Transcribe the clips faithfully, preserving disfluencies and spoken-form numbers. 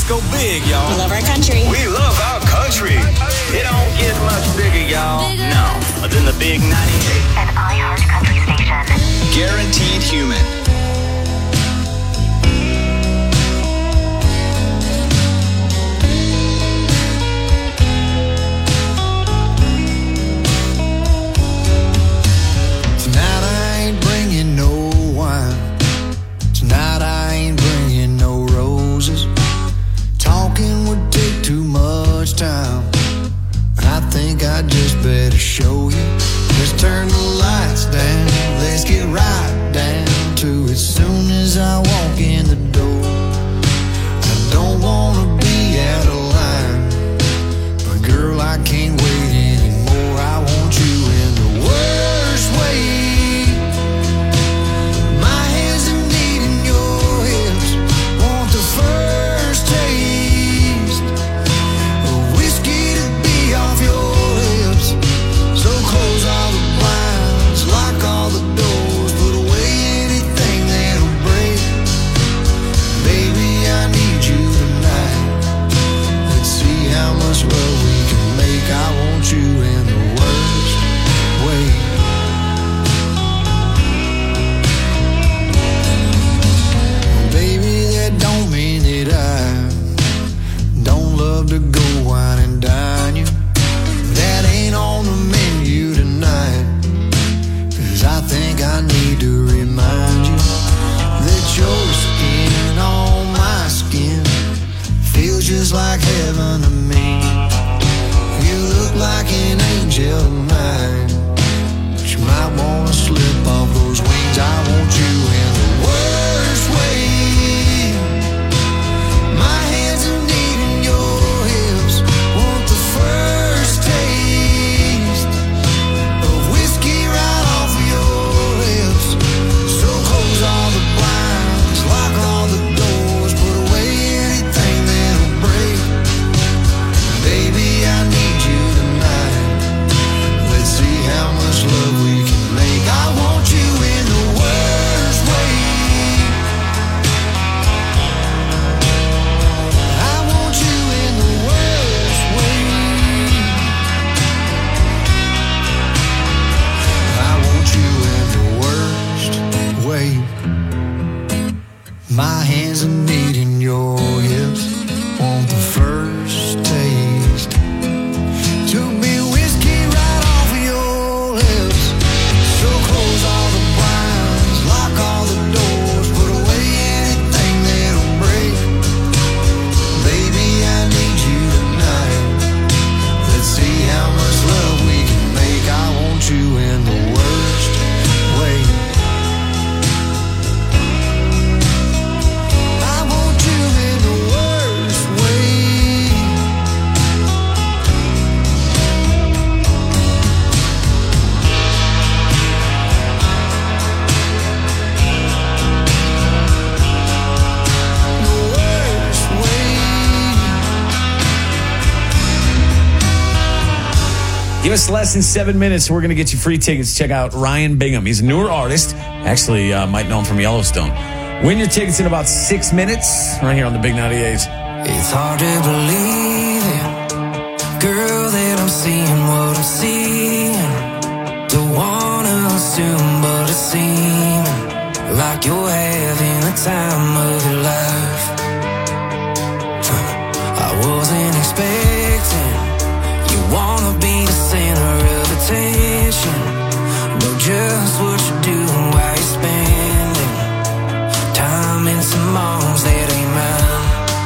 go big, y'all. We love our country. We love our country. It don't get much bigger, y'all. No, than the big ninety-eight. An iHeart country station. Guaranteed human. Tonight I ain't bringing no wine. Tonight I ain't bringing no roses. Talking would take too much time. I think I just better show you. Let's turn the lights down. Let's get right down to it. Soon as I walk in the door, I don't wanna be out of line, but girl, I can't wait anymore. I want you in the worst way. My hands are needing your hips. Want the first taste of whiskey to be off your lips. So close all the blinds, lock all the doors, put away anything that'll break. Baby, I need you tonight. Let's see how much love we can make. I want you in the worst way. Baby, that don't mean that I don't love to go wine and dine you. That ain't on the menu tonight. Cause I think I need to remind you that your skin on my skin feels just like heaven to me. You look like an angel tonight, but you might wanna slip off those wings. I want you in the worst way. My hands are needing your hips. Want the first taste of whiskey right off of your lips. So close all the blinds, lock all the doors, put away anything that'll break. Baby, I need you tonight. Let's see how much love we can make. I want you in the worst way. I want you in the worst way. I want you in the worst way. My hands are needing your hips. Want the first taste to be whiskey right off of your lips. So close all the blinds, lock all the doors, put away anything that'll break. Baby, I need you tonight. Let's see how much love we can make. I want you in the worst way. I want you in the worst way. The worst way. Give us less than seven minutes. We're going to get you free tickets. Check out Ryan Bingham. He's a newer artist. Actually, uh, might know him from Yellowstone. Win your tickets in about six minutes right here on the Big ninety-eight. It's hard to believe it, girl, that I'm seeing what I'm seeing. Don't wanna assume, but it seems like you're having the time of your life. I wasn't expecting you wanna be the center of attention. Know just what you're doing while you're spending time in some arms that ain't mine.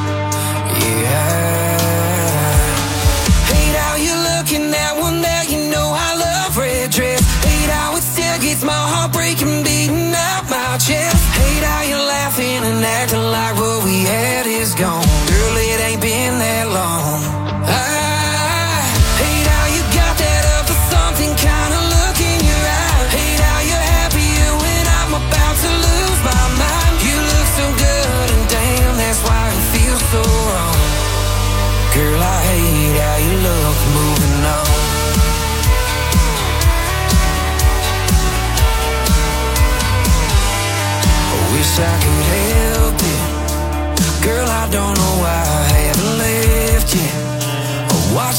Yeah. Hate how you're looking at one that you know I love red dress. Hate how it still gets my heart breaking, beating up my chest. Hate how you're laughing and acting like what we had is gone. Girl, it ain't been that long. I hate how you got that up for something kind of look in your eye. Hate how you're happy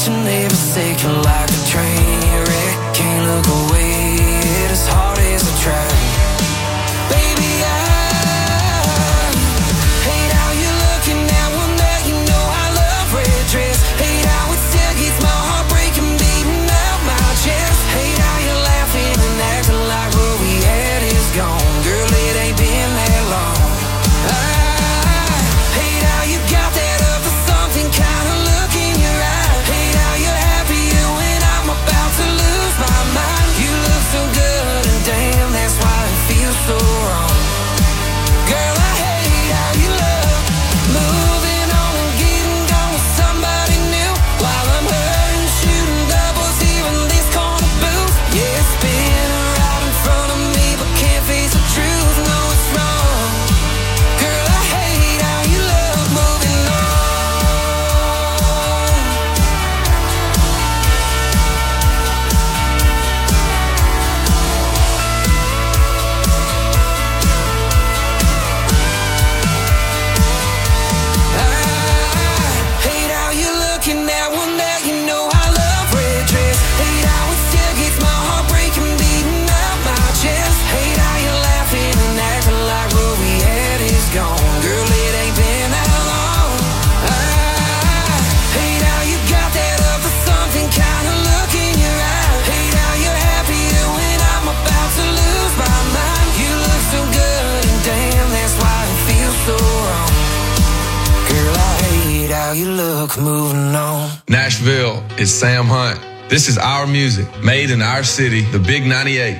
watching they forsake you like a train wreck. Can't look away, as hard as I try. Baby, I hate how you're looking that one that you know I love red dress. Hate how it still gets my heart breaking, beating out my chest. Hate how you're laughing and acting like what we had is gone. Girl, it ain't been that long. I hate how you got that other something kind of look in your eye. Hate how you're happier when I'm about to lose my mind. You look so good and damn, that's why it feels so wrong. Girl, I hate how you look, moving on and getting gone with somebody new, while I'm hurting, shooting doubles here in this corner booth. Yeah, spinning right in front of me, but can't face the truth. No, it's wrong. Girl, I hate how you look, moving on. I hate how you're looking at one that you know I love red dress. Hate how it still gets my heart breaking, beating out my chest. Hate how you're laughing and acting like what we had is gone. Girl, it ain't been that long. I hate how you got that other something kind of look in your eye. Hate how you're happier when I'm about to lose my mind. You look so good and damn, that's why it feels so wrong. Girl, I hate how you look, moving on. Nashville, it's Sam Hunt. This is our music, made in our city, the Big ninety-eight.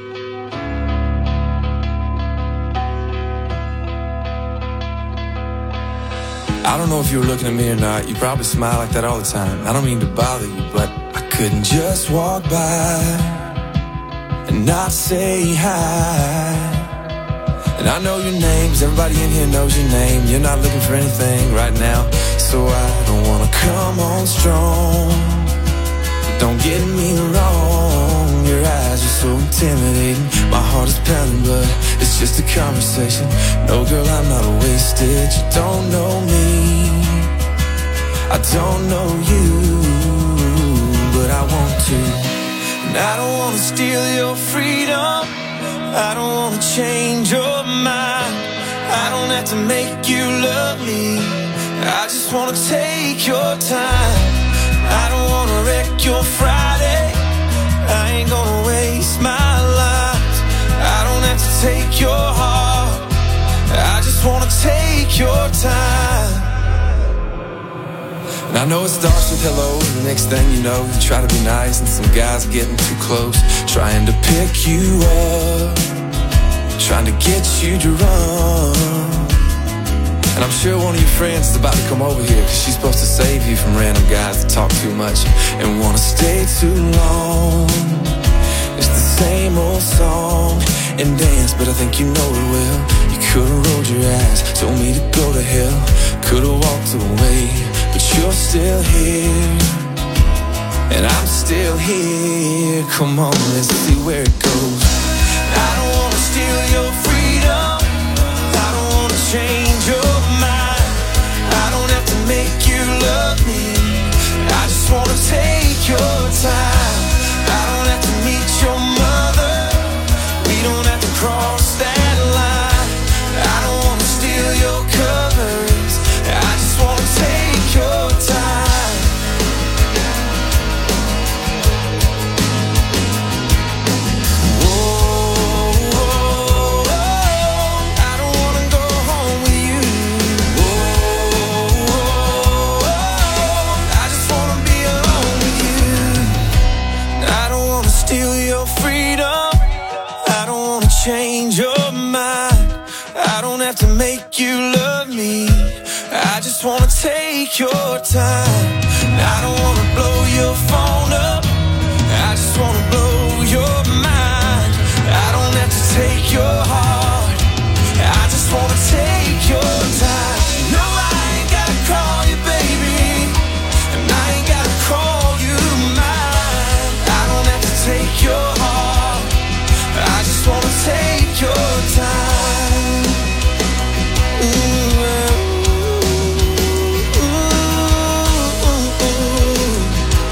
I don't know if you were looking at me or not. You probably smile like that all the time. I don't mean to bother you, but I couldn't just walk by and not say hi. And I know your name, 'cause everybody in here knows your name. You're not looking for anything right now, so I don't wanna come on strong. But don't get me wrong, your eyes are so intimidating. My heart is pounding, but it's just a conversation. No, girl, I'm not wasted. You don't know me, I don't know you, but I want to. And I don't wanna steal your freedom, I don't wanna change your mind. I don't have to make you love me, I just wanna take your time. I don't wanna wreck your Friday, I ain't gonna waste my life. I don't have to take your heart, I just wanna take your time. And I know it starts with hello, and the next thing you know, you try to be nice, and some guy's getting too close, trying to pick you up, trying to get you to run. And I'm sure one of your friends is about to come over here, 'cause she's supposed to save you from random guys that talk too much and wanna stay too long. It's the same old song and dance, but I think you know it well. You could've rolled your eyes, told me to go to hell, could've walked away, but you're still here, and I'm still here. Come on, let's see where it goes. I don't wanna steal your freedom, I don't wanna change your mind. I don't have to make you love me, I just wanna take your time. I don't have to meet your mother, we don't have to cross that line. I don't wanna steal your covers, I just wanna take your time. Change your mind, I don't have to make you love me, I just wanna take your time. I don't wanna blow your phone up, I just wanna blow your mind. I don't have to take your heart, I just wanna take your time. No, I ain't gotta call you baby, and I ain't gotta call you mine. I don't have to take your heart, I just wanna take your time. Ooh, ooh, ooh, ooh.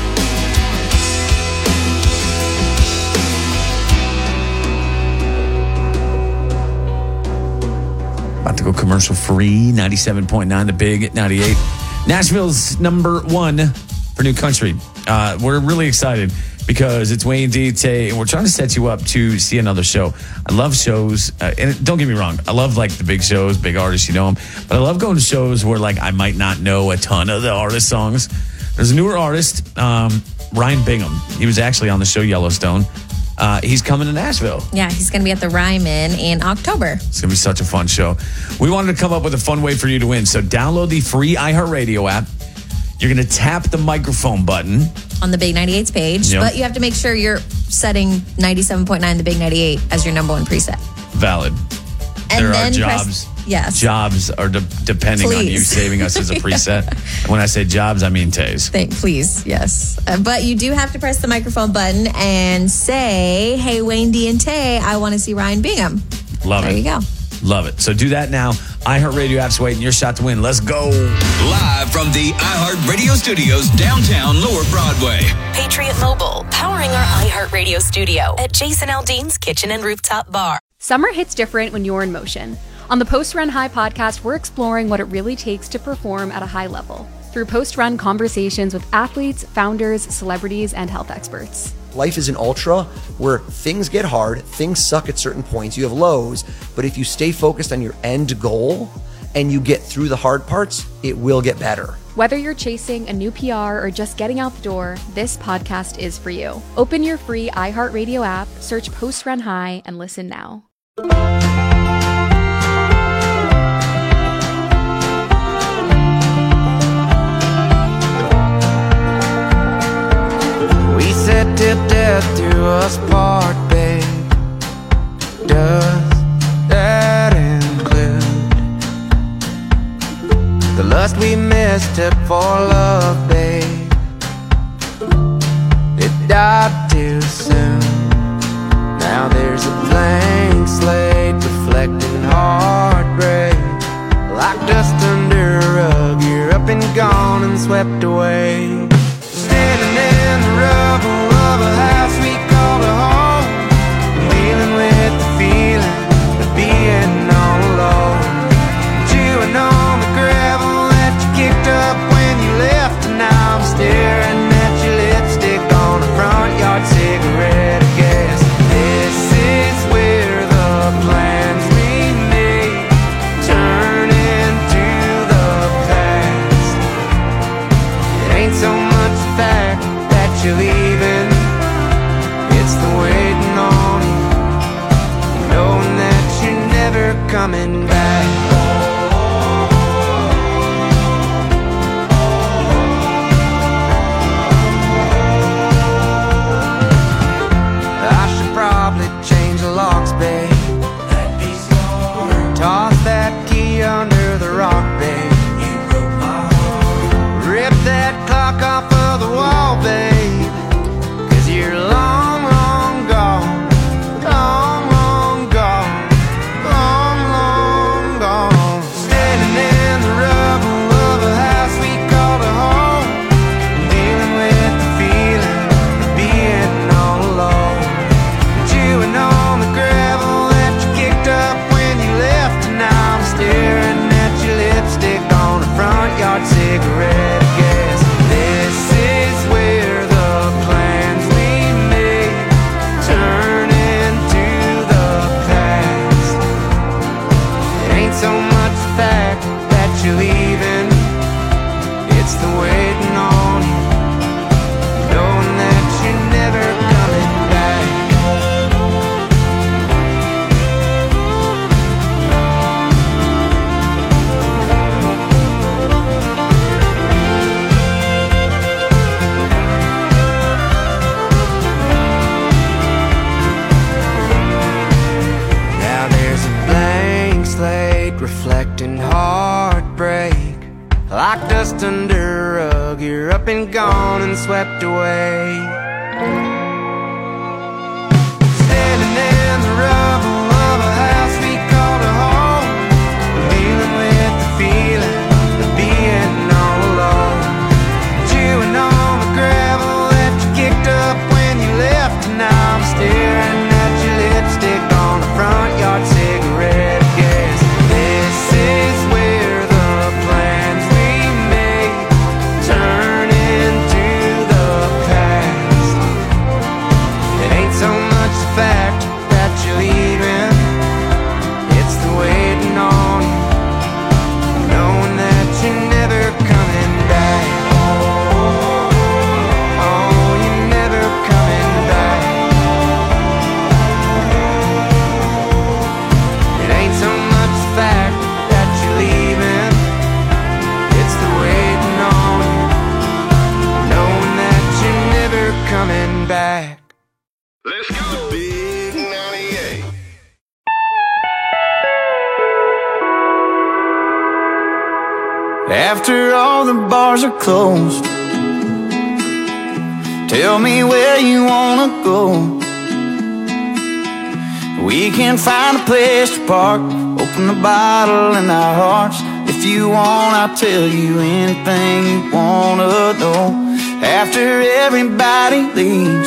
commercial free, ninety-seven point nine, the big ninety-eight. Nashville's number one for new country. Uh, we're really excited because it's Wayne D. Tay, and we're trying to set you up to see another show. I love shows, uh, and don't get me wrong, I love like the big shows, big artists, you know them, but I love going to shows where like I might not know a ton of the artist songs. There's a newer artist, um, Ryan Bingham. He was actually on the show Yellowstone. Uh, he's coming to Nashville. Yeah, he's going to be at the Ryman in October. It's going to be such a fun show. We wanted to come up with a fun way for you to win. So download the free iHeartRadio app. You're going to tap the microphone button on the Big ninety-eight's page, yep. But you have to make sure you're setting ninety-seven point nine the Big ninety-eight as your number one preset. Valid. And there then are jobs. Press, yes. Jobs are de- depending please. on you saving us as a preset. yeah. When I say jobs, I mean Tays. Thank, please, yes. Uh, but you do have to press the microphone button and say, hey, Wayne D and Tay, I want to see Ryan Bingham. Love there it. There you go. Love it. So do that now. iHeartRadio app's waiting. Your shot to win. Let's go. Live from the iHeartRadio studios downtown Lower Broadway. Patriot Mobile, powering our iHeartRadio studio at Jason Aldean's Kitchen and Rooftop Bar. Summer hits different when you're in motion. On the Post Run High podcast, we're exploring what it really takes to perform at a high level through post-run conversations with athletes, founders, celebrities, and health experts. Life is an ultra where things get hard, things suck at certain points, you have lows, but if you stay focused on your end goal and you get through the hard parts, it will get better. Whether you're chasing a new P R or just getting out the door, this podcast is for you. Open your free iHeartRadio app, search Post Run High, and listen now. We said till death do us part, babe. Does that include the lust we mistook for love, babe? It died too soon. Now there's a blank slate reflecting heartbreak. Like dust under a rug, you're up and gone and swept away. Standing in the rubble of a house we called a home, dealing with the feeling of being all alone, chewing on the gravel that you kicked up when you left, and now I'm staring at your lipstick on a front yard cigarette. I guess this is where the plans we made turn into the past. It ain't so much the fact that you're leaving, it's the waiting on you, knowing that you're never coming back. I should probably change the locks, babe. That'd be smart. Toss that key under the rock, babe. You broke my heart. Rip that clock off of the wall, babe. Cause you're long, long gone. Long, long gone. Long, long gone. Standing in the rubble of a house we called a home, dealing with the feeling of being all alone, chewing on the gravel that you kicked up when you left, and now I'm staring at your lipstick on a front yard cigarette. I guess this is where the plans we made turn into the past. It ain't so much the fact that you're leaving, it's the waiting on you, knowing that you're never coming back. Now there's a blank slate reflecting heartbreak. Like dust under a rug, you're up and gone and swept away. Standing in the rubble of a house we called a home, dealing with the feeling of being all alone, chewing on the gravel that you kicked up when you left, and now I'm staring at your lipstick on a front yard cigarette. I guess this is Let's go. The Big ninety-eight. After all the bars are closed, tell me where you wanna go. We can find a place to park, open the bottle in our hearts. If you want, I'll tell you anything you wanna know. After everybody leaves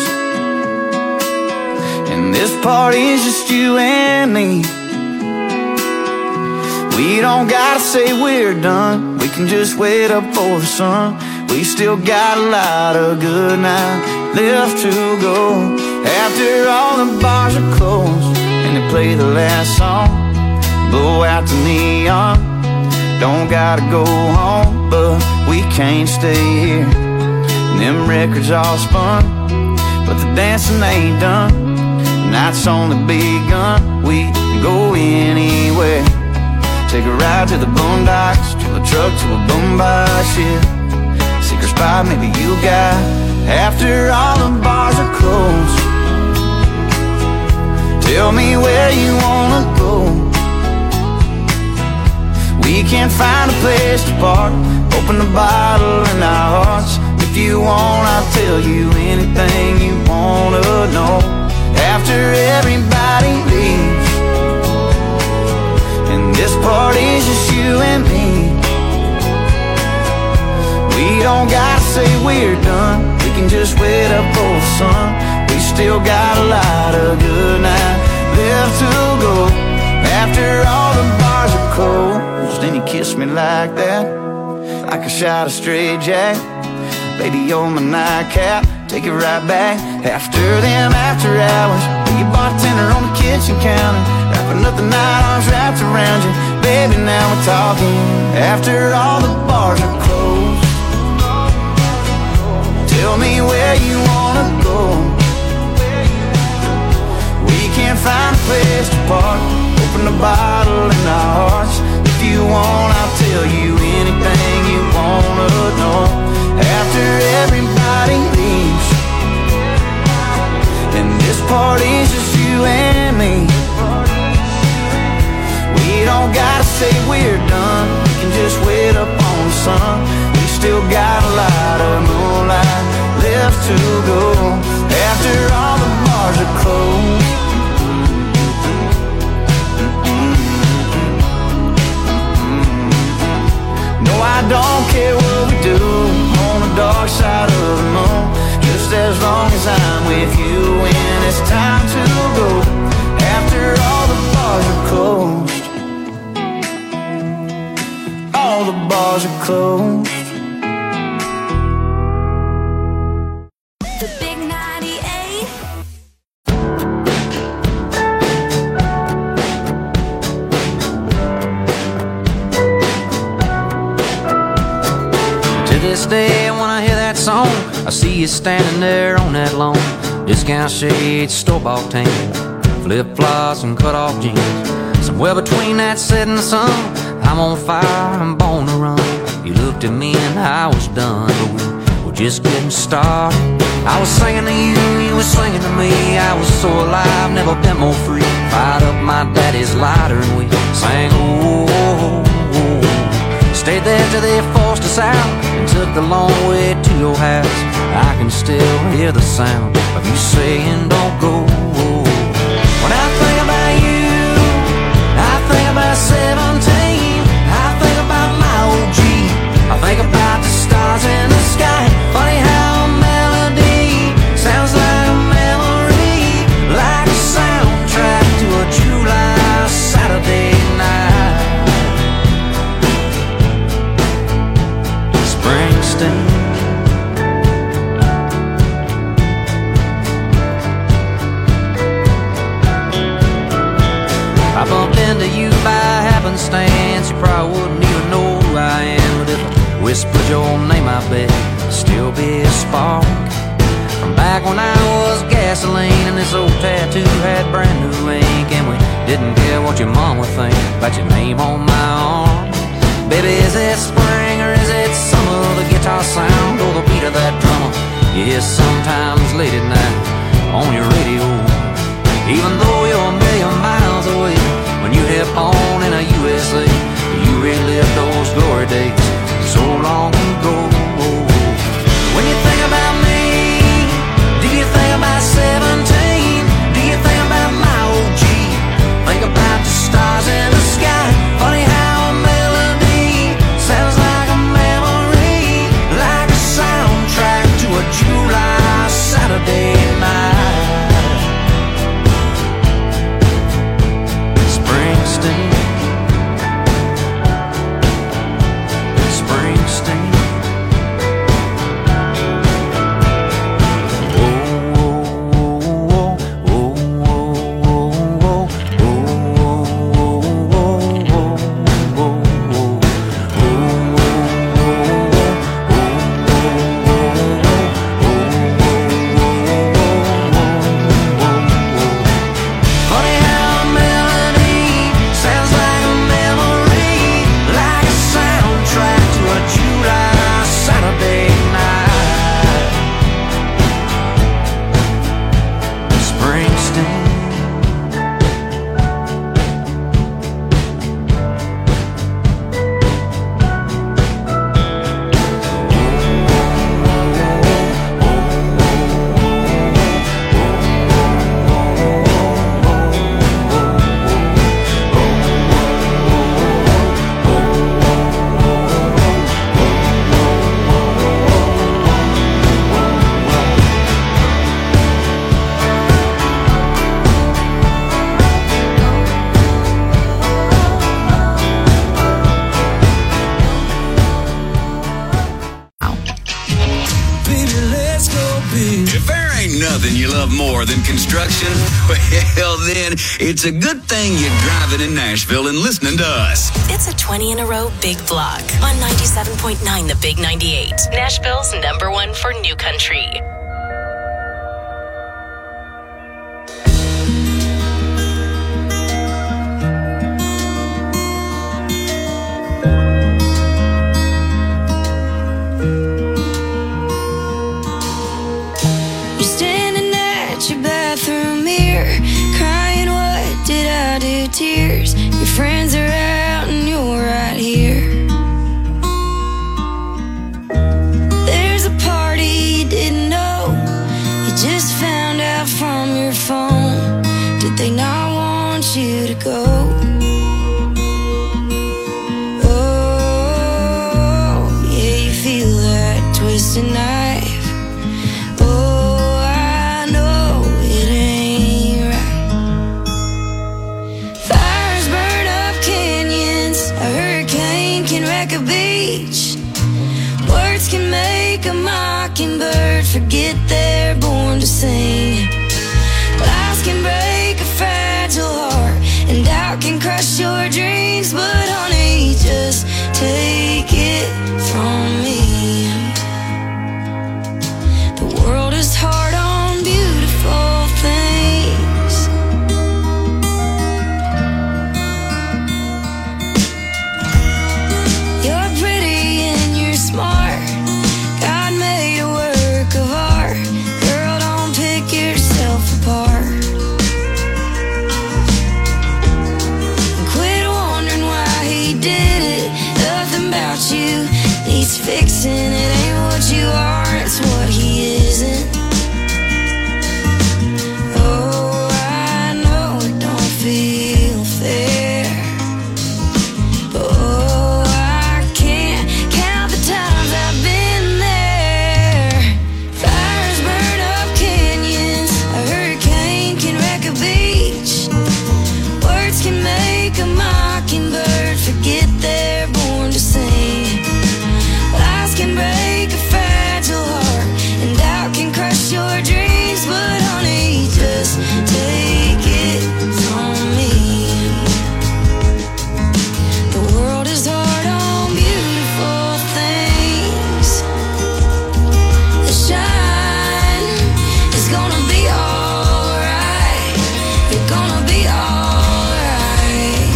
and this party's just you and me, we don't gotta say we're done, we can just wait up for the sun. We still got a lot of good night left to go. After all the bars are closed and they play the last song, blow out the neon, don't gotta go home, but we can't stay here. And them records all spun, but the dancing ain't done. The night's only begun, we can go anywhere. Take a ride to the boondocks, to a truck, to a boombox, yeah. Secret spot maybe you got. After all the bars are closed, tell me where you wanna go. We can find a place to park, open the bottle in our hearts. If you want, I'll tell you anything you wanna know. After everybody leaves and this party's just you and me, we don't gotta say we're done, we can just wait up for the sun. We still got a lot of good night left to go. After all the bars are closed, then you kiss me like that, like a shot of straight jack. Baby, you're my nightcap, take it right back. After them after hours, be a bartender on the kitchen counter, wrapping up the night, arms wrapped around you. Baby, now we're talking. After all the bars are closed, tell me where you wanna go. We can't find a place to park, open the bottle in our hearts. If you want, I'll tell you anything you wanna know. After everybody leaves and this party's just you and me, we don't gotta say we're done, we can just wait up on the sun. We still got a lot of moonlight left to go. After all the bars are closed, no, I don't care what we do on the dark side of the moon, just as long as I'm with you when it's time to go. After all the bars are closed, all the bars are closed. The Big ninety-eight. To this day, when I hear that song, I see you standing there on that lawn. Discount shades, store-bought tan, flip-flops and cut-off jeans. Somewhere between that setting sun, I'm on fire, I'm born to run. You looked at me and I was done, but we were just getting started. I was singing to you, you were singing to me. I was so alive, never been more free. Fired up my daddy's lighter and we sang, oh, oh, oh. Stayed there till they forced us out and took the long way to your house. I can still hear the sound of you saying don't go. When I think about you, I think about seventeen. I think about my old Jeep. I think about the stars in the sky. Funny how a melody sounds like a memory, like a soundtrack to a July Saturday night. Springsteen. I bumped into you by happenstance. You probably wouldn't even know who I am, but if I whispered your name, I bet it'd still be a spark from back when I was gasoline and this old tattoo had brand new ink, and we didn't care what your mom would think about your name on my arm. Baby, is it spring or is it summer? The guitar sound or the beat of that drummer you hear sometimes late at night on your radio more than construction? Well, then, it's a good thing you're driving in Nashville and listening to us. It's a twenty in a row big block on ninety-seven point nine The Big ninety-eight. Nashville's number one for new country. You're standing at your bathroom mirror, crying, what did I do? Tears. Your friends are out and you're right here. There's a party you didn't know, you just found out from your phone. Did they not want you to go? Oh, yeah, you feel that twisted knife. Oh, I know it ain't right. Fires burn up canyons, a hurricane can wreck a beach. Words can make a mockingbird forget they're born to sing. Lies can break a fragile heart, and doubt can crush your dreams. But honey, just take it from me. The world is hard on beautiful things. You're pretty and you're smart. God made a work of art. Girl, don't pick yourself apart. And quit wondering why he did it. Nothing about you needs fixing. It ain't what you are, it's what he isn't. Oh, I know it don't feel fair, but oh, I can't count the times I've been there. Fires burn up canyons, a hurricane can wreck a beach. Words can make a mockingbird forget they're born to sing. Lies can break a fragile heart, and doubt can crush your dreams. But honey, just take it from me. The world is hard on beautiful things. The shine is gonna be alright. You're gonna be alright.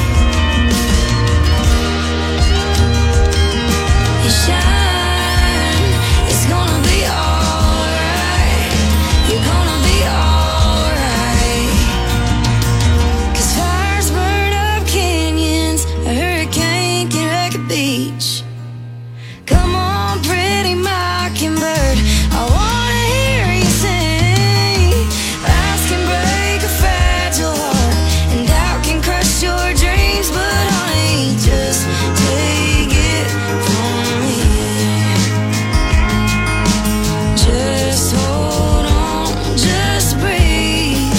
Your shine is gonna be alright. You're gonna be alright. 'Cause fires burn up canyons, a hurricane can wreck a beach. Come on, pretty mockingbird, I wanna hear you sing. Lies can break a fragile heart, and doubt can crush your dreams. But honey, just take it from me. Just hold on, just breathe.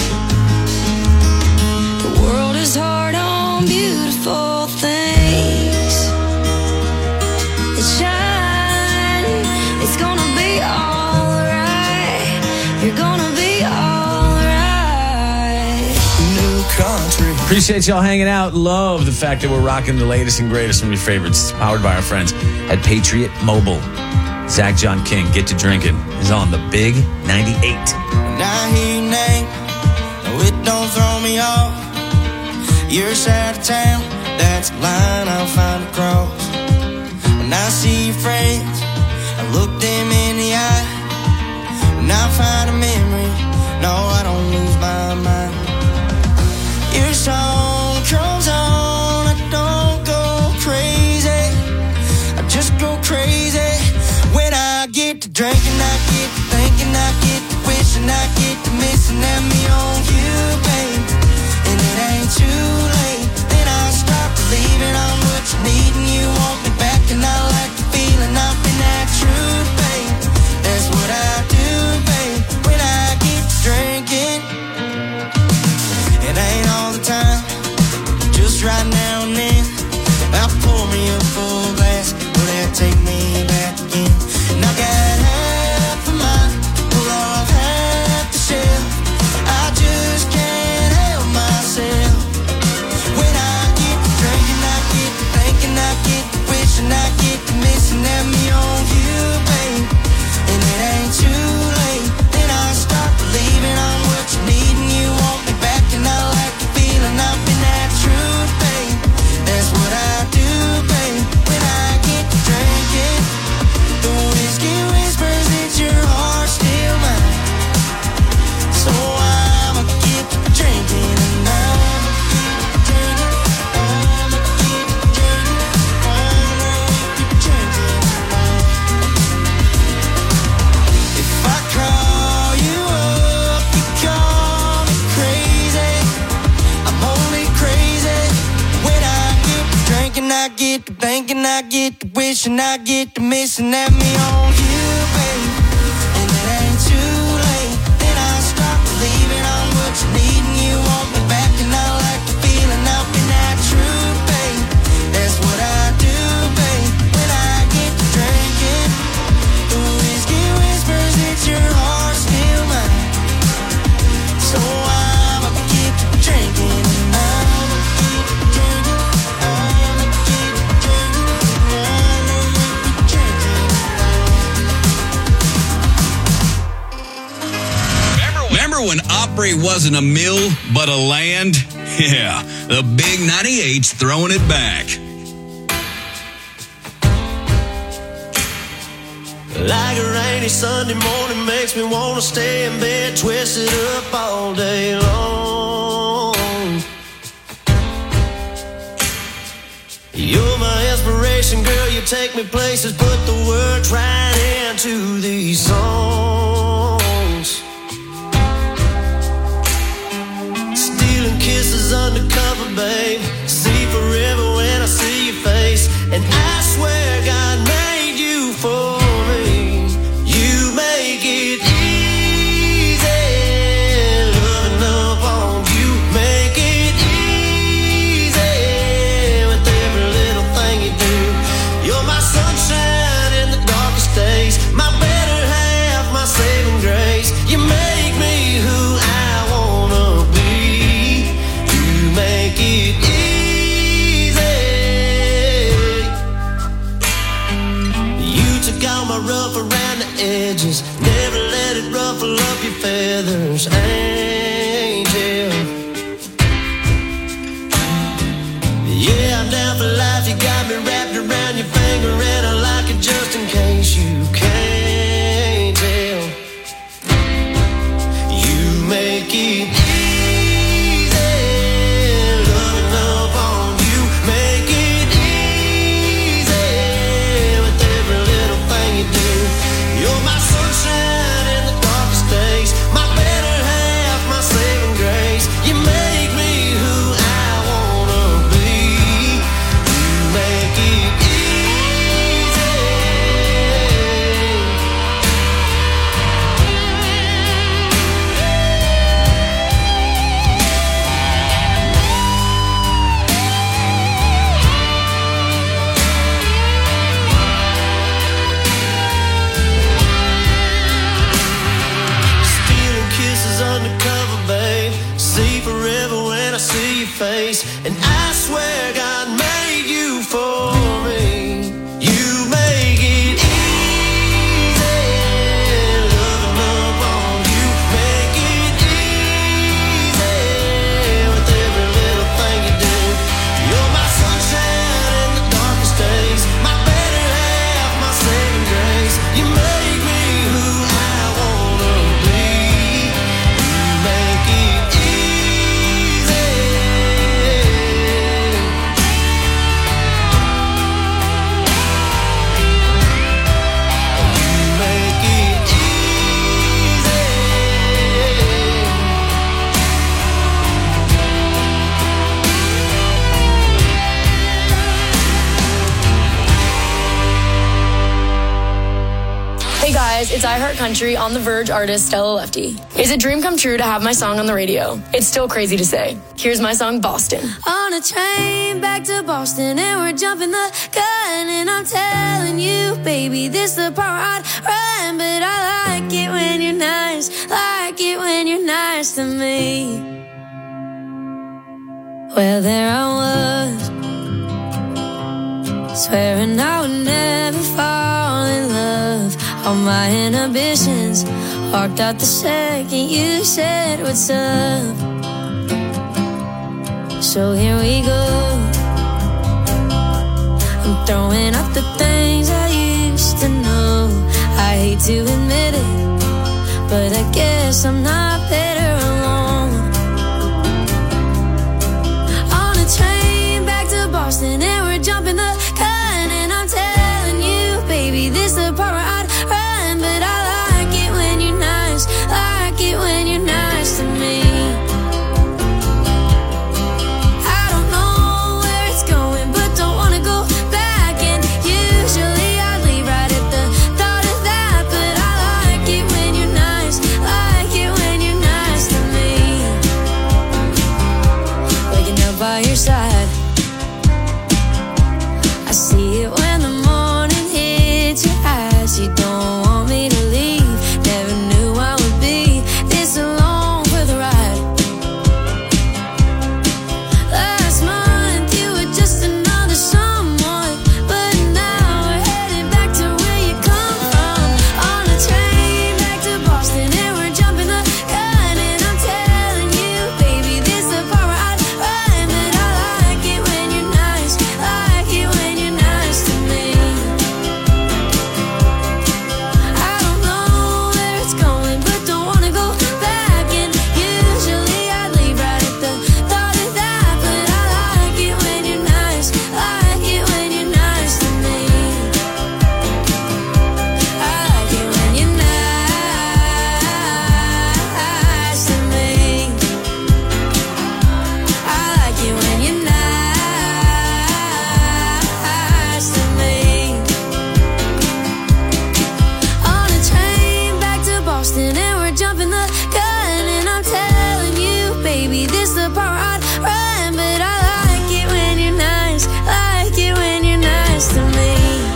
The world is hard on beautiful things. The shine, it's gonna be alright. You're gonna be alright. New country. Appreciate y'all hanging out. Love the fact that we're rocking the latest and greatest from your favorites, powered by our friends at Patriot Mobile. Zach John King, Get to Drinking, is on the Big ninety-eight. When I hear your name, no, it don't throw me off. You're out of town, that's a line I'll find across. When I see your friends, I look them in the eye. When I find a memory, no, I don't lose my mind. Your song comes on, I don't go crazy, I just go crazy. When I get to drinking, I get to thinking, I get to wishing, I get to missing at me on you, babe. And it ain't too late, then I start believing I'm what you need and you want me back. And I like the feeling I've been that true, babe. That's what I do, babe. When I get to banking, I get to wishing, I get to missing at me on you, babe. And it ain't too late. Then I start believing on what you need and you want me back, and I like the feeling of being that true, babe. That's what I do, babe. When I get to drinking, the whiskey whispers that your heart's still mine. So I'ma keep drinking. I'ma keep drinking. I'ma keep drinking. I'ma keep drinking. Remember when Opry wasn't a mill but a land? Yeah, the Big ninety-eight's throwing it back. Like a rainy Sunday morning makes me want to stay in bed, twisted up all day long. You're my inspiration, girl, you take me places, put the words right into these songs. Stealing kisses undercover, babe. See forever when I see your face. And I swear God made you for me. You make it easy. Loving up on you. Make it easy with every little thing you do. You're my sunshine in the darkest days. My better half, my saving grace. You make me who I wanna be. You make it easy. You took all my rough around the edges. Never let it ruffle up your feathers, angel. Yeah, I'm down for life. You got me wrapped around your finger, and I like it just in case you can't tell. You make it easy, loving up on you. Make it easy with every little thing you do. You're my sunshine in the darkest days. My better half, my saving grace. You make me who I wanna be. You make it easy. Stealing kisses undercover, babe. See forever when I see your face. And I swear God made you for me. You make it easy. Loving up on you. Make it easy with every little thing you do. You're my sunshine in the darkest days. My better half, my saving grace. You make me who I wanna be. You make it easy. You make it easy. Hey guys, it's iHeartCountry on the Verge artist Stella Lefty. It's a dream come true to have my song on the radio. It's still crazy to say. Here's my song, Boston. On a train back to Boston, and we're jumping the gun, and I'm telling you, baby, this the part where I'd run, but I like it when you're nice, like it when you're nice to me. Well, there I was, swearing I would never fall in love. All my inhibitions walked out the second you said what's up. So here we go. I'm throwing out the things I used to know. I hate to admit it, but I guess I'm not better alone. On a train back to Boston, and we're jumping the gun, and I'm telling you, baby, this the part where I'd run, but I like it when you're nice, like it when you're nice to me. I don't know where it's going, but don't wanna go by your side. I see it when the morning hits your eyes. You don't want me to leave. Never knew I would be this alone for the ride. Last month you were just another someone, but now we're headed back to where you come from. On a train back to Boston and we're jumping the gun. And I'm telling you, baby, this the part where I'd run. But I like it when you're nice, like it when you're nice to me. I don't know where it's going, but don't wanna go back. And usually I'd leave right at the thought of that. But I like it when you're nice, like it when you're nice to me. I like it when you're nice to me. I like it when you're nice to me. On a train back to Boston and we're jumping the gun. And I'm telling you, baby, this the part where I'd run. But I like it when you're nice, like it when you're nice to me.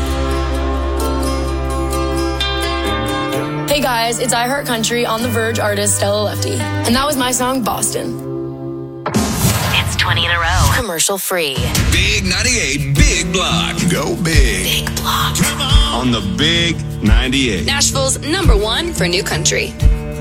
Hey guys, it's I Heart Country on the Verge artist Stella Lefty. And that was my song, Boston. It's twenty in a row. Commercial free. Big ninety-eight, Big Block. Go big. Big Block. On the Big ninety-eight. Nashville's number one for new country.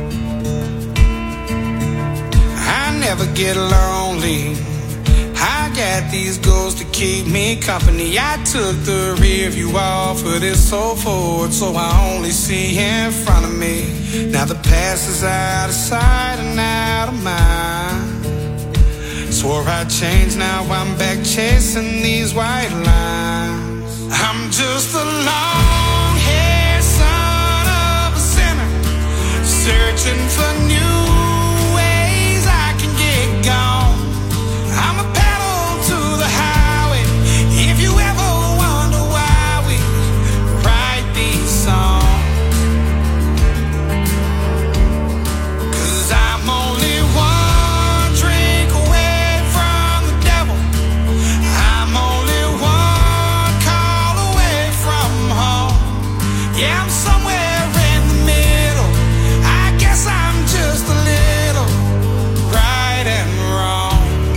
I never get lonely. I got these goals to keep me company. I took the rear view off of this so forward, so I only see in front of me. Now the past is out of sight and out of mind. Swore I'd change, now I'm back chasing these white lines. I'm just a long-haired son of a sinner, searching for new ways I can get gone. I'm a pedal to the highway. If you ever wonder why we write these songs, 'cause I'm only one drink away from the devil. I'm only one call away from home. Yeah, I'm somewhere in the middle. I guess I'm just a little right and wrong.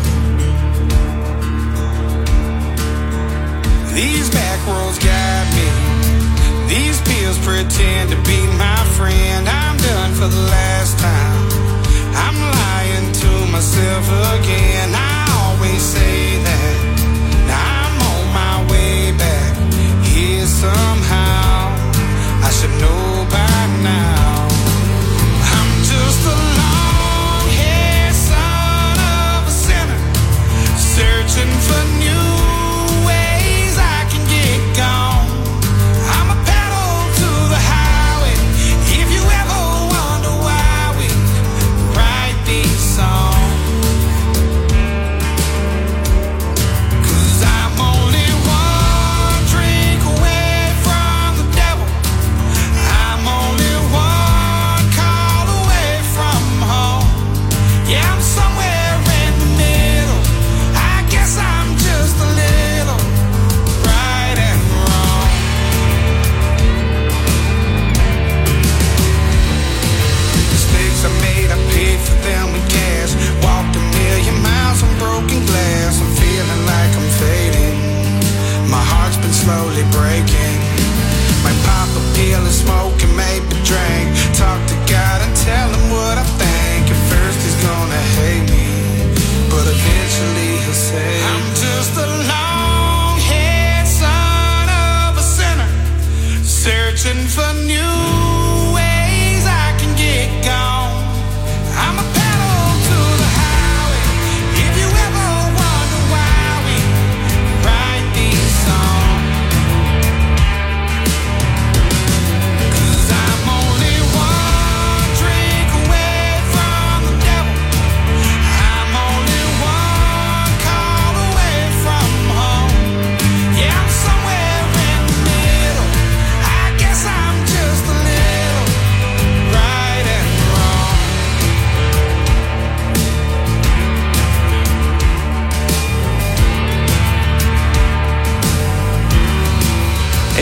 These back roads got me. These pills pretend to be my friend. I'm done for the last time. I'm lying to myself again. I always say that. Now I'm on my way back here somehow. I should know by now. I'm just a long-haired son of a sinner, searching for new ways I can get gone. I'm a pedal to the highway. If you ever wonder why we write these songs,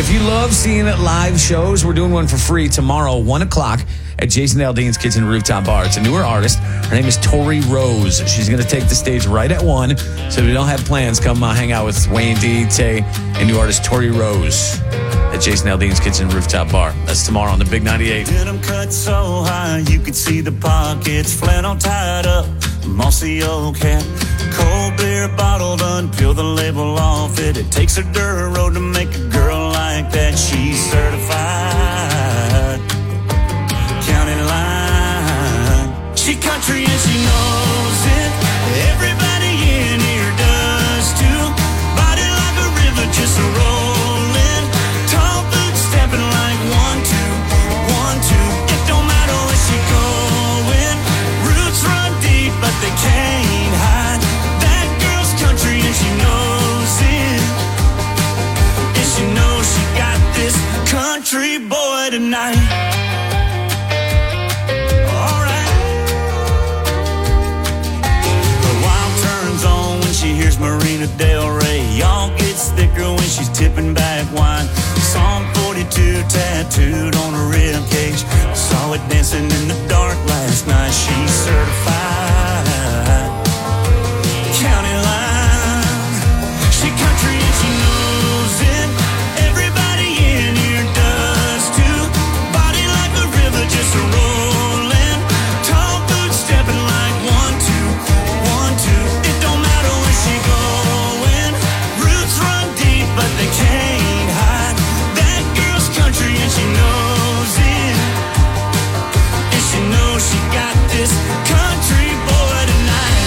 If you love seeing live shows, we're doing one for free tomorrow, one o'clock at Jason Aldean's Kitchen Rooftop Bar. It's a newer artist. Her name is Tori Rose. She's going to take the stage right at one. So if you don't have plans, come uh, hang out with Wayne D, Tay, and new artist Tori Rose at Jason Aldean's Kitchen Rooftop Bar. That's tomorrow on the Big ninety-eight. Denim cut so high you could see the pockets, flannel tied up, mossy old hat, cold beer bottle done, peel the label off it. It takes a dirt road to make a girl like that. She's certified county line. She country and she knows it. Everybody in here does too. Body like a river, just a rolling. Tall boots stepping like one, two, one, two. It don't matter where she going. Roots run deep, but they can't hide. That girl's country and she knows it. And she knows she got this country boy tonight. Here's Marina Del Rey. Y'all gets thicker when she's tipping back wine. Psalm forty-two tattooed on her rib cage. Saw it dancing in the dark last night. She's certified county line. She country and she knows it. Everybody in here does too. Body like a river, just a rolling. Tall boots stepping like one, two, one, two. It don't matter where she going. Roots run deep, but they can't hide. That girl's country and she knows it. And she knows she got this country boy tonight.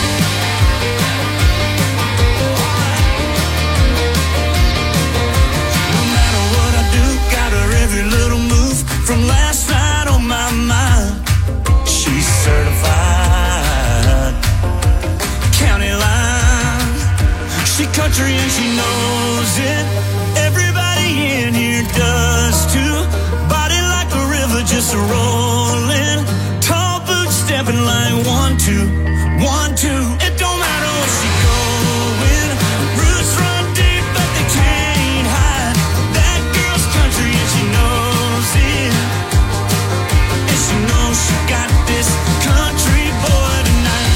No matter what I do, got her every little move from last night on my mind. She's certified county line. She country and she knows it. Everybody in here does too. Body like a river, just a rolling. Tall boots stepping like one, two, one, two. It don't matter where she going. Roots run deep, but they can't hide. That girl's country and she knows it. And she knows she got this country boy tonight.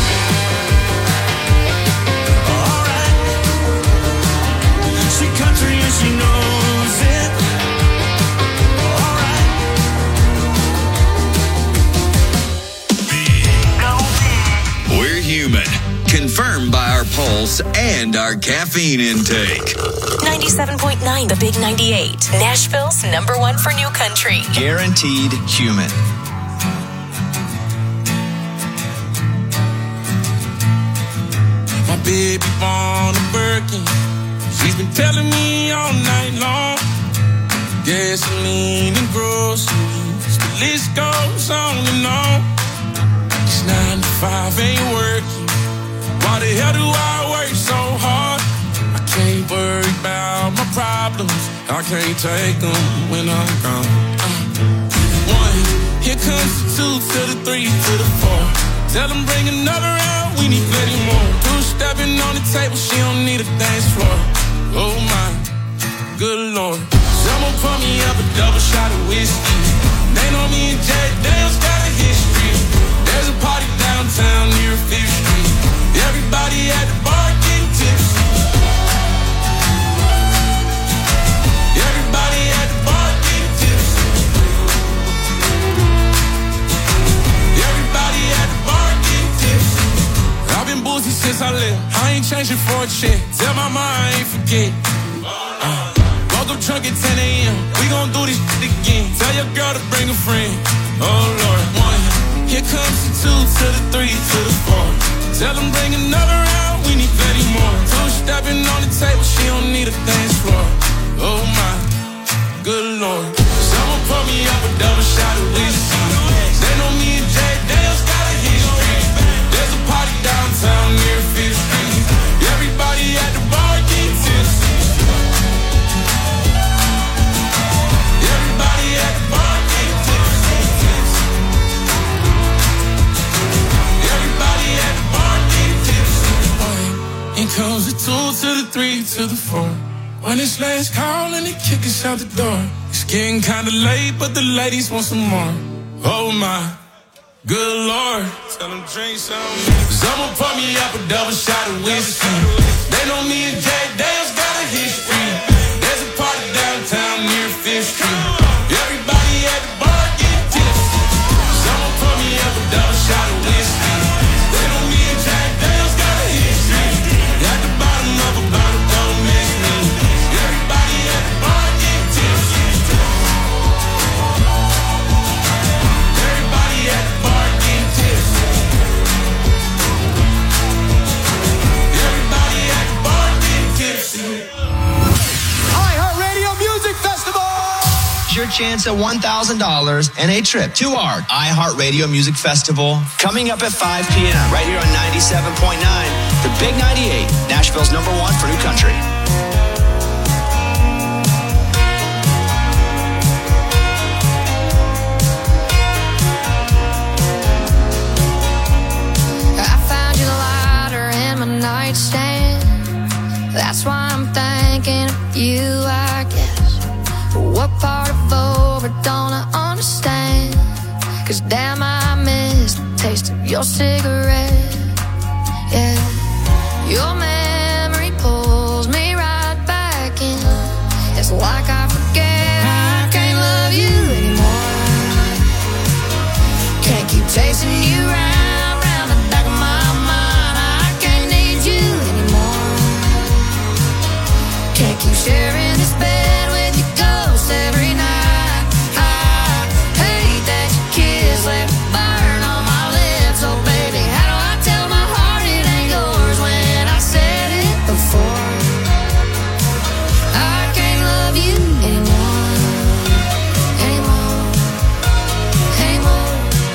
She country and she knows it. Alright. We're human. Confirmed by our pulse and our caffeine intake. ninety-seven point nine The Big ninety-eight. Nashville's number one for new country. Guaranteed human. My baby born a Birkin. She's been telling me all night long. Gasoline and groceries, the list goes on and on. This nine to five ain't working. Why the hell do I work so hard? I can't worry about my problems. I can't take them when I'm gone. Uh, one, here comes the two to the three to the four. Tell them bring another round, we need plenty more. Two stepping on the table, she don't need a dance floor. Oh my, good Lord. Someone pour me up a double shot of whiskey. They know me and Jack Daniels got a history. There's a party downtown near Fifth Street. Everybody at the bar getting tipsy. Everybody at the bar getting tipsy. Everybody at the bar getting tipsy. I've been boozy since I left. I ain't changing for a check. Tell my mom I ain't forget. Uh, woke up drunk at ten a.m. We gon' do this shit again. Tell your girl to bring a friend. Oh Lord, one. Here comes the two to the three to the four. Tell them bring another round. We need plenty more. Two stepping on the table. She don't need a dance floor. Oh my, good Lord. Someone pour me up a double shot of whiskey. They know me and Jack Daniels got a history. There's a party downtown near Fifth Street. Everybody at the bar getting tipsy. Everybody at the bar getting tipsy. Everybody at the bar getting tipsy. Here comes the two to the three to the four. When it's last call and they kick us out the door. It's getting kinda late, but the ladies want some more. Oh my, good Lord. Tell them drink some. Someone pour me up a double shot of whiskey. They know me and Jack Dale's got a history. There's a party downtown near Fifth Street. Everybody at the bar get tipsy. Someone pour me up a double shot of whiskey. They know me and Jack Dale's got a history. At the bottom of a bottle, don't miss me. Everybody at the bar get tipsy. Everybody at the bar get tipsy. Everybody at the bar get tipsy. iHeartRadio Music Festival! It's your chance at one thousand dollars and a trip to our iHeartRadio Music Festival coming up at five p.m. right here on ninety-seven point nine, the Big ninety-eight, Nashville's number one for new country. I found your lighter in my nightstand. That's why I'm thinking of you, I guess. But what part of over don't I understand? Cause damn, I miss the taste of your cigarette. Yeah, your memory pulls me right back in. It's like I forget I can't love you anymore. Can't keep chasing you round, round the back of my mind. I can't need you anymore. Can't keep sharing this bed with your ghost every night. I hate that your kiss left a burn on my lips. Oh baby, how do I tell my heart it ain't yours when I said it before? I can't love you anymore, anymore, anymore.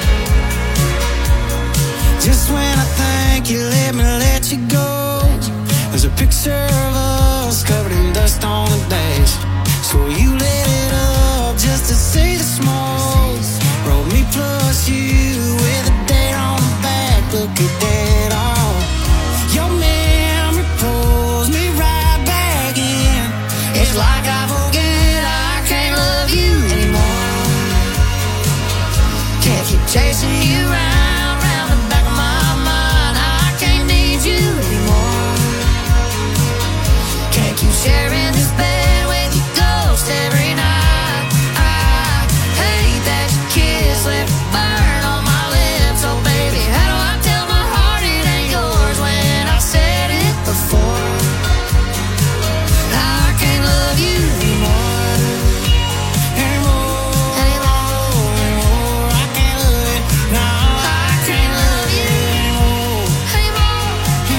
Just when I think you let me let you go, there's a picture of us covered in dust on the dash. So you lit it up just to see the smoke. Rolled me plus you with a date on the back. Look at that all. Your memory pulls me right back in. It's like I forget I can't love you anymore. Can't keep chasing you round, round the back of my mind. I can't need you anymore. Can't keep sharing this bed with your ghost every night. I hate that your kiss left a burn on my lips. Oh baby, how do I tell my heart it ain't yours when I said it before? I can't love you anymore, anymore, anymore, anymore. I can't love it, no, I can't love you anymore, anymore,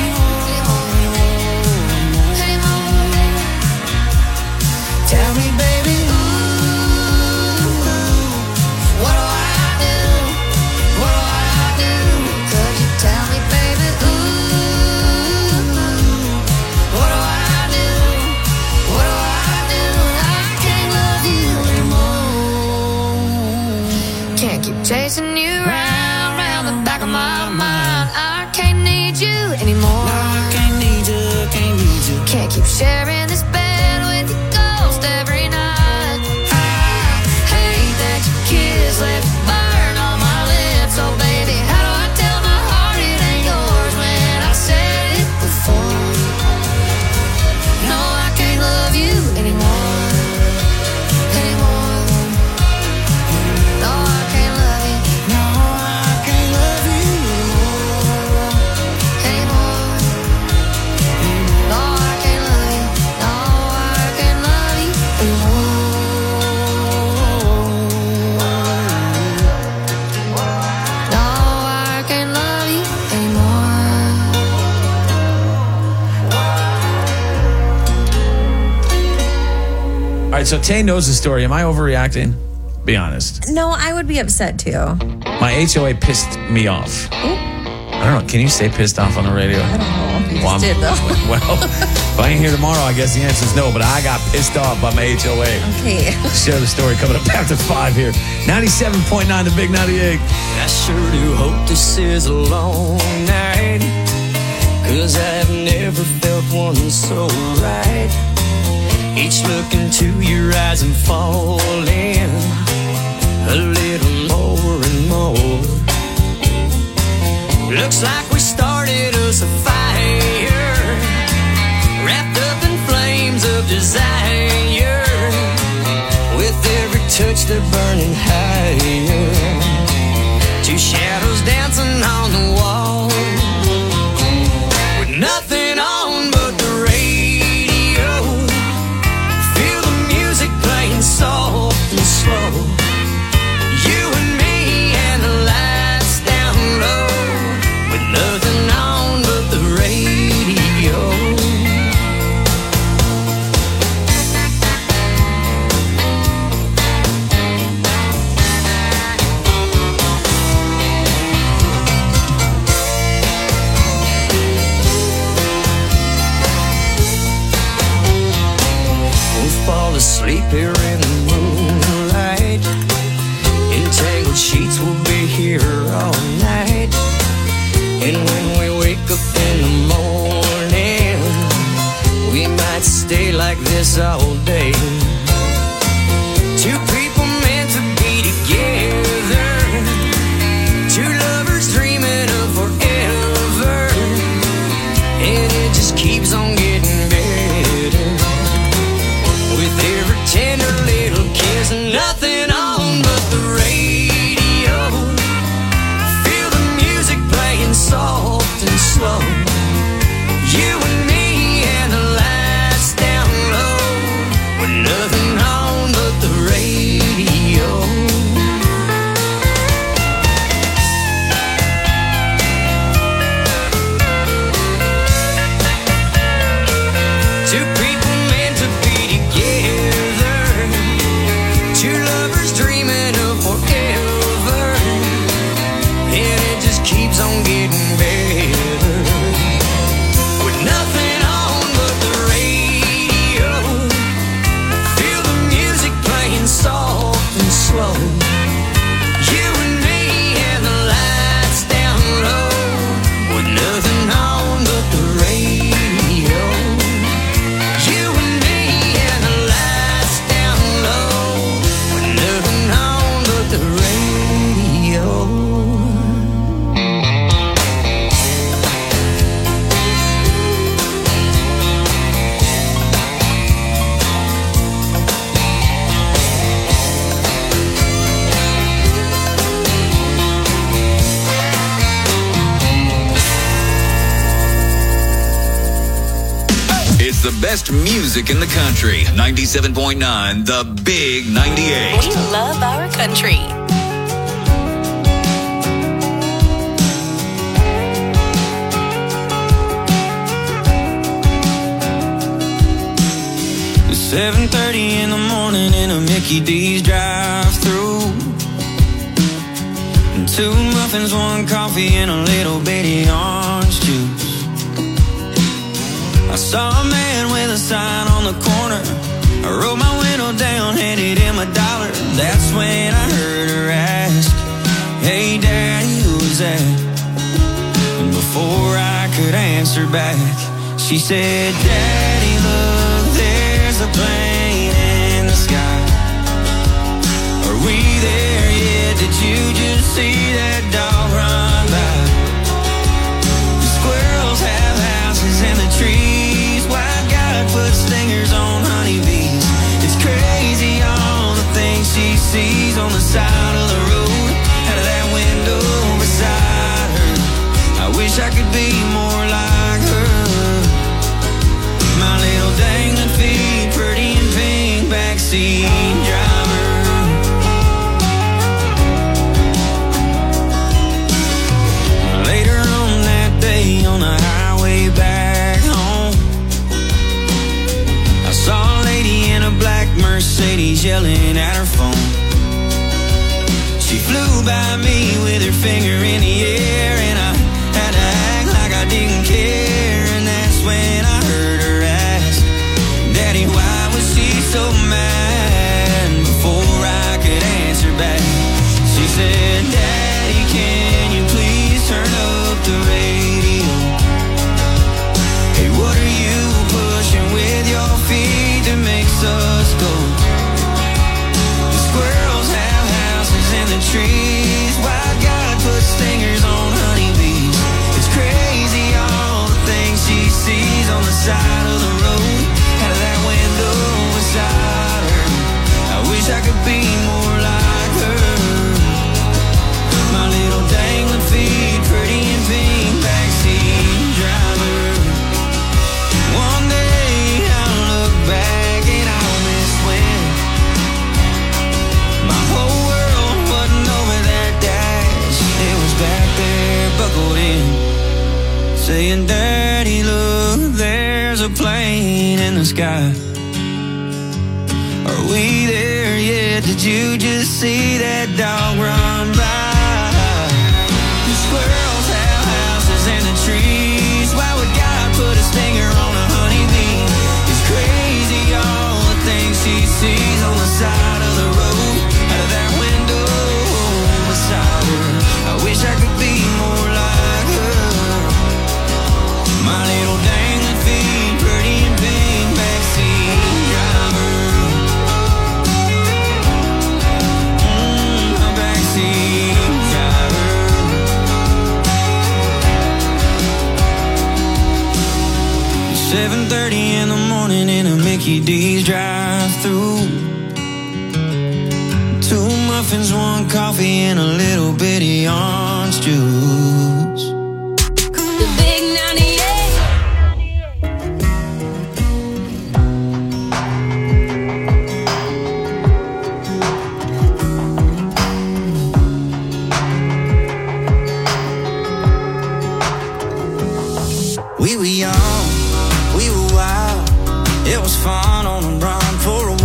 anymore, anymore, anymore. Tell me, baby, ooh, what do I do? What do I do? Could you tell me, baby, ooh, what do I do? What do I do? I can't love you anymore. Can't keep chasing you round, round the back of my mind. I can't need you anymore. No, I can't need you, can't need you. Can't keep sharing this bed with your ghost every night. I hate that your kiss left a burn on my lips. Oh baby, how do I tell my heart it ain't yours when I said it before? No, I can't love you anymore, anymore. No, I can't love you. No, I can't love you anymore, anymore. No, I can't love you. No, I can't love you anymore. No, I can't love you anymore. All right, so Tay knows the story. Am I overreacting? Be honest. No, I would be upset too. My H O A pissed me off. I don't know. Can you say pissed off on the radio? I don't know. You well, just did, though. Well, if I ain't here tomorrow, I guess the answer is no. But I got pissed off by my H O A. Okay. Share the story coming up after five here. ninety-seven point nine, the Big ninety-eight. I sure do hope this is a long night, 'cause I've never felt one so right. Each look into your eyes and falling a little more and more. Looks like we started us a fire, wrapped up in flames of desire. With every touch they're burning higher. Two shadows dancing on the wall, with nothing on but the radio. Feel the music playing soft and slow. You and me and the lights down low, with nothing on but the radio. Sleep here in the moonlight. Entangled sheets will be here all night. And when we wake up in the morning, we might stay like this all day. Two people meant to be together, two lovers dreaming of forever. And it just keeps on getting better, with every tender little kiss and nothing on but the radio. Feel the music playing soft and slow. You and me and the lights down low, with nothing on but the radio. Two people meant to be together, two lovers dreaming of forever. And it just keeps on getting better, with nothing on but the radio. Feel the music playing soft and slow. You and me and the lights down low, with nothing on but the radio. You and me and the lights down low, with nothing on but the radio. It's the best music in the country. ninety-seven point nine, The Big ninety-eight. We love our country. seven thirty in the morning in a Mickey D's drive-thru. Two muffins, one coffee, and a little bitty orange juice. I saw a man with a sign on the corner. I rolled my window down, handed him a dollar. That's when I heard her ask, "Hey Daddy, who's that?" And before I could answer back, she said, "Daddy, look, there's a plane in the sky. Are we there yet? Did you just see that dog run by? The squirrels have houses in the trees. White guy puts stingers on honeybees. It's crazy all the things she sees on the side of the road, out of that window beside her. I wish I could be more like her. My little dangling feet, pretty and pink, backseat driver." Later on that day on the highway back home, I saw a lady in a black Mercedes yelling at her phone. She flew by me with her finger in the air, and I had to act like I didn't care. And that's when I heard her ask, "Daddy, why was she so mad?" saying, Daddy, look, there's a plane in the sky. Are we there yet? Did you just see that dog run by? The squirrels have houses in the trees. Why would God put a stinger on a honeybee? It's crazy all the things she sees on the side of the road, out of that window beside her. I wish I could be more like her. My little dangling feet, pretty and pink, backseat driver. Mm, my backseat driver. seven thirty in the morning in a Mickey D's drive-through. Two muffins, one coffee, and a little bitty orange juice. The big ninety-eight. We were young, we were wild. It was fun on the run for a